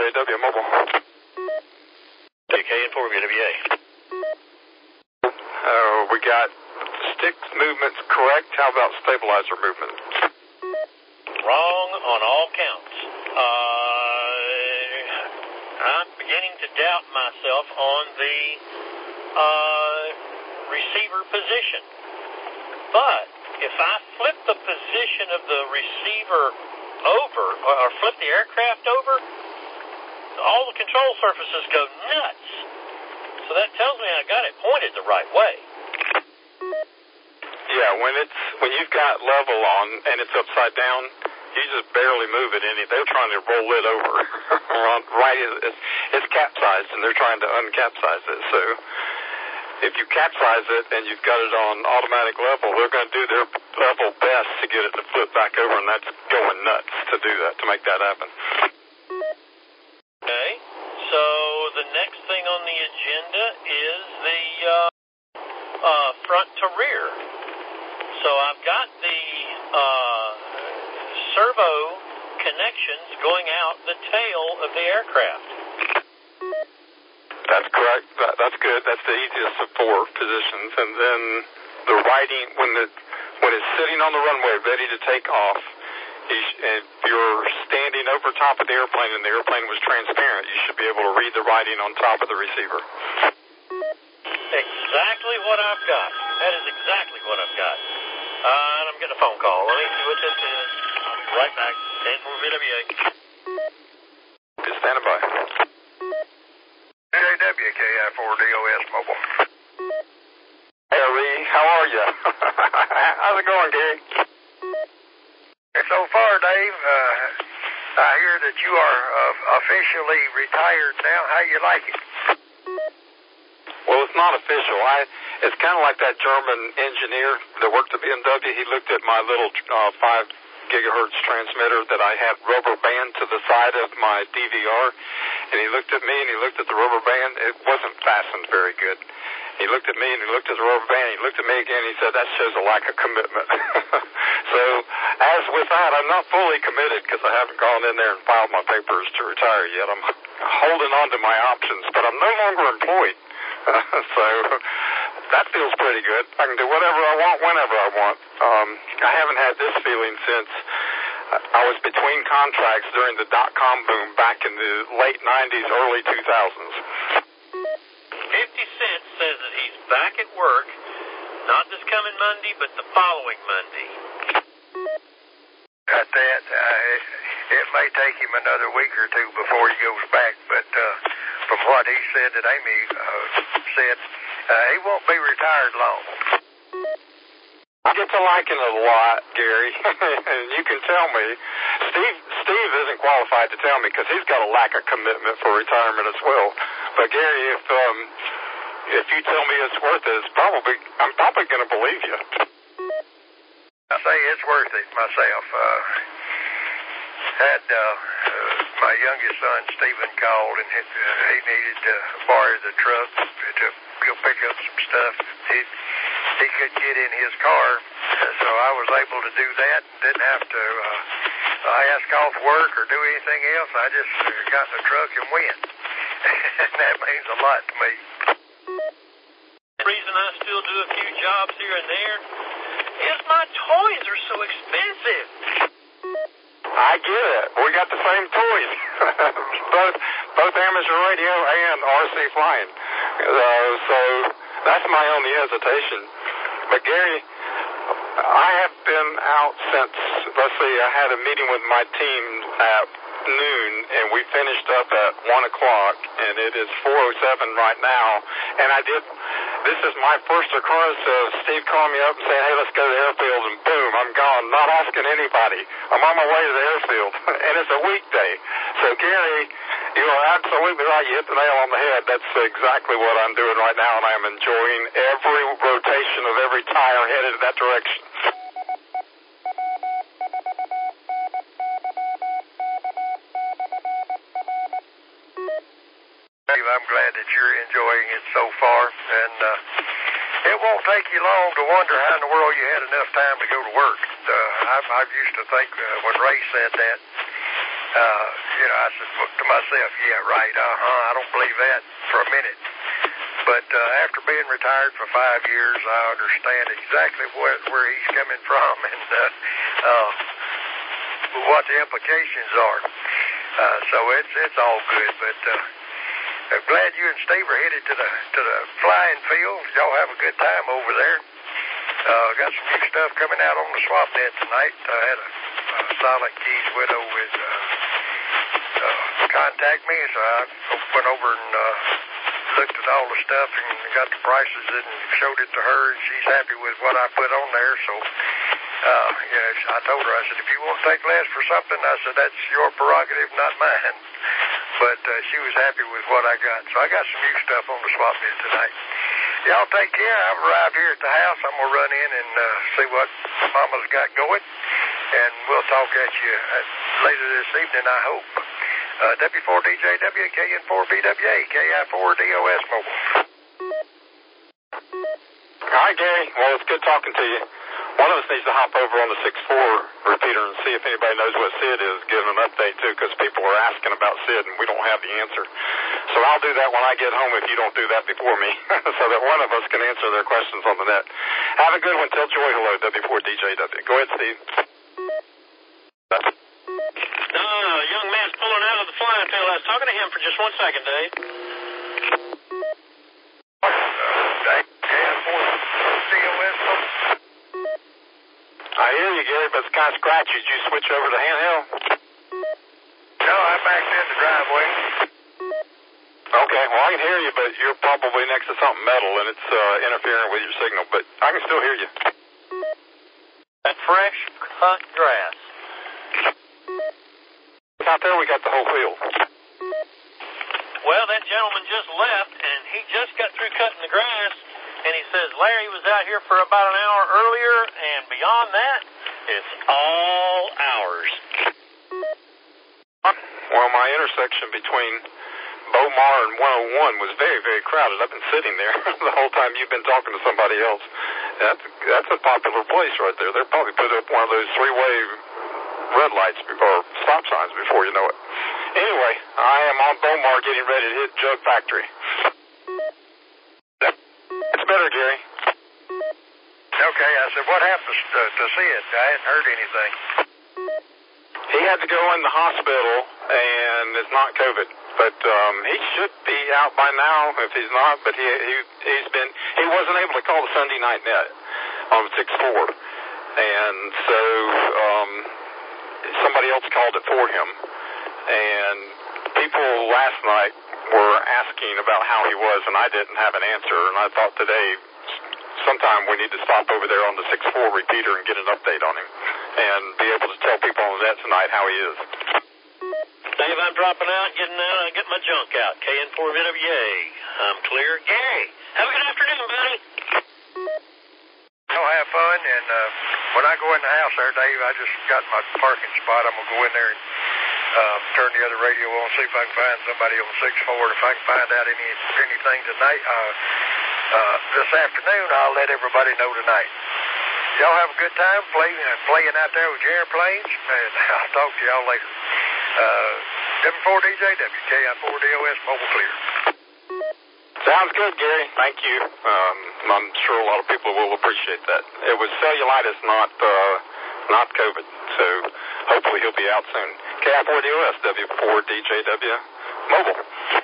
WJW Mobile. WK and 4WA. We got stick movements correct. How about stabilizer movement? Wrong on all counts. I'm beginning to doubt myself on the receiver position. But if I flip the position of the receiver over, or flip the aircraft over, all the control surfaces go nuts. So that tells me I got it pointed the right way. Yeah, when you've got level on and it's upside down, you just barely move it any. They're trying to roll it over. Right, it's capsized and they're trying to uncapsize it. So if you capsize it and you've got it on automatic level, they're going to do their level best to get it to flip back over, and that's going nuts to do that, to make that happen. Okay, so the next thing on the agenda is the front to rear. So I've got the servo connections going out the tail of the aircraft. That's correct. That's good. That's the easiest of four positions. And then the righting, when it's sitting on the runway ready to take off, if you're standing over top of the airplane and the airplane was transparent, you should be able to read the writing on top of the receiver. Exactly what I've got. That is exactly what I've got. And I'm getting a phone call. Let me see what this is. I'll be right back. Stand for VWA. Just standing by. JWKI4DOS Mobile. Hey, Lee, how are you? How's it going, Gary? So far, Dave, I hear that you are officially retired now. How you like it? Well, it's not official. It's kind of like that German engineer that worked at BMW. He looked at my little 5 gigahertz transmitter that I had rubber band to the side of my DVR, and he looked at me and he looked at the rubber band. It wasn't fastened very good. He looked at me and he looked at the rubber band. He looked at me again. He said, "That shows a lack of commitment." So, as with that, I'm not fully committed because I haven't gone in there and filed my papers to retire yet. I'm holding on to my options, but I'm no longer employed. So that feels pretty good. I can do whatever I want, whenever I want. I haven't had this feeling since I was between contracts during the dot-com boom back in the late 90s, early 2000s. 50 Cent says that he's back at work, not this coming Monday, but the following Monday. Got that. It may take him another week or two before he goes back, but from what he said that Amy said, he won't be retired long. I get to liking it a lot, Gary. You can tell me. Steve isn't qualified to tell me because he's got a lack of commitment for retirement as well. But Gary, if you tell me it's worth it, I'm probably going to believe you. I say it's worth it myself. Had my youngest son Stephen called and he needed to borrow the truck to go pick up some stuff. He could get in his car, so I was able to do that. Didn't have to ask off work or do anything else. I just got in the truck and went. And that means a lot to me. The reason I still do a few jobs here and there is my toys are so expensive. I get it. We got the same toys. both amateur radio and RC flying. So that's my only hesitation. But Gary, I have been out since, let's see, I had a meeting with my team at noon, and we finished up at 1 o'clock, and it is 4:07 right now. And this is my first occurrence of Steve calling me up and saying, "Hey, let's go to the airfield," and boom, I'm gone, not asking anybody. I'm on my way to the airfield, and it's a weekday. So, Gary, you are absolutely right. You hit the nail on the head. That's exactly what I'm doing right now, and I'm enjoying every rotation of every tire headed in that direction. I'm glad that you're enjoying it so far, and it won't take you long to wonder how in the world you had enough time to go to work. I used to think when Ray said that, I said to myself, yeah, right, I don't believe that for a minute. But after being retired for 5 years, I understand exactly where he's coming from and what the implications are. So it's all good. But I'm glad you and Steve are headed to the flying field. Y'all have a good time over there. Got some new stuff coming out on the swap net tonight. I had a Silent Keys widow with contact me, so I went over and looked at all the stuff and got the prices and showed it to her, and she's happy with what I put on there. So, I told her, I said, if you want to take less for something, I said, that's your prerogative, not mine. But she was happy with what I got. So I got some new stuff on the swap net tonight. Y'all take care. I've arrived here at the house. I'm going to run in and see what Mama's got going. And we'll talk at you later this evening, I hope. W4DJW, KN4BWA, KI4DOS Mobile. Hi, Gary. Well, it's good talking to you. One of us needs to hop over on the 6.4 repeater and see if anybody knows what SID is, give them an update, too, because people are asking about SID, and we don't have the answer. So I'll do that when I get home if you don't do that before me, so that one of us can answer their questions on the net. Have a good one. Tell Joy hello, W4DJW. Go ahead, Steve. Young man's pulling out of the flying field. I was talking to him for just 1 second, Dave. I hear you, Gary, but it's kind of scratchy. Did you switch over to handheld? No, I backed in the driveway. Okay, well, I can hear you, but you're probably next to something metal, and it's interfering with your signal, but I can still hear you. That fresh cut grass. Out there, we got the whole field. Well, that gentleman just left, and he just got through cutting the grass, and he says Larry was out here for about an hour earlier, and beyond that, it's all ours. Well, my intersection between Beaumar and 101 was very, very crowded. I've been sitting there the whole time you've been talking to somebody else. That's a popular place right there. They'll probably put up one of those three-way red lights or stop signs before you know it. Anyway, I am on Beaumar getting ready to hit Jug Factory. It's better, Gary. Okay, I said, what happens to Sid? I hadn't heard anything. He had to go in the hospital, and it's not COVID. But he should be out by now if he's not. But he wasn't able to call the Sunday night net on 6.4. And so somebody else called it for him. And people last night were asking about how he was, and I didn't have an answer. And I thought today, sometime we need to stop over there on the 6.4 repeater and get an update on him and be able to tell people on the net tonight how he is. Dave, I'm dropping out, getting my junk out. KN4BWA. I'm clear. Gary, have a good afternoon, buddy. I'll have fun, and when I go in the house there, Dave, I just got my parking spot. I'm going to go in there and turn the other radio on, see if I can find somebody on 6.4. If I can find out anything tonight, this afternoon, I'll let everybody know tonight. Y'all have a good time playing out there with your airplanes, and I'll talk to y'all later. W4DJW, KI4DOS, Mobile Clear. Sounds good, Gary. Thank you. I'm sure a lot of people will appreciate that. It was cellulitis, not COVID. So hopefully he'll be out soon. KI4DOS, W4DJW, Mobile.